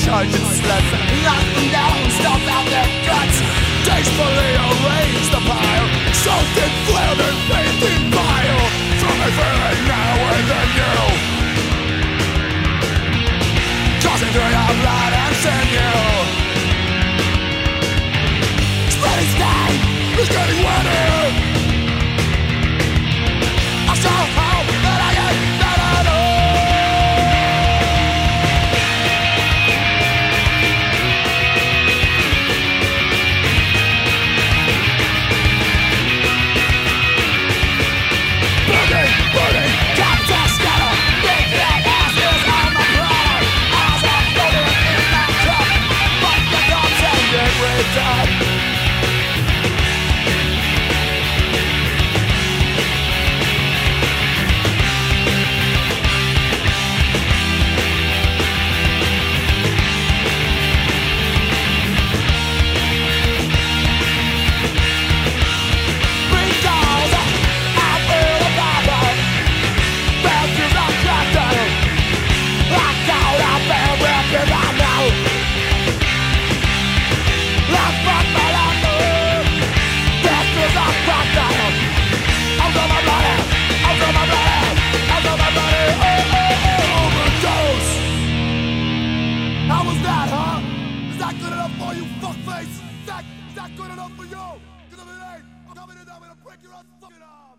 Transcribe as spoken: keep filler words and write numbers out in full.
charging sluts. Knock them down, stomp out their guts. Tastefully arrange the pile. Something flared and painted bile. From a feeling now within you, coursing through your blood and sinew. Spreading stain is getting wetter. I so hope that I get better. Burning, burning, contact scatter. Big fat asses on my brother. Eyes are floating in that cup, but the guns ain't get ripped up. How was that, huh? Is that good enough for you, fuckface? Is that, is that good enough for you? Cause if it ain't, I'm coming in, I'm gonna break your ass fucking arm.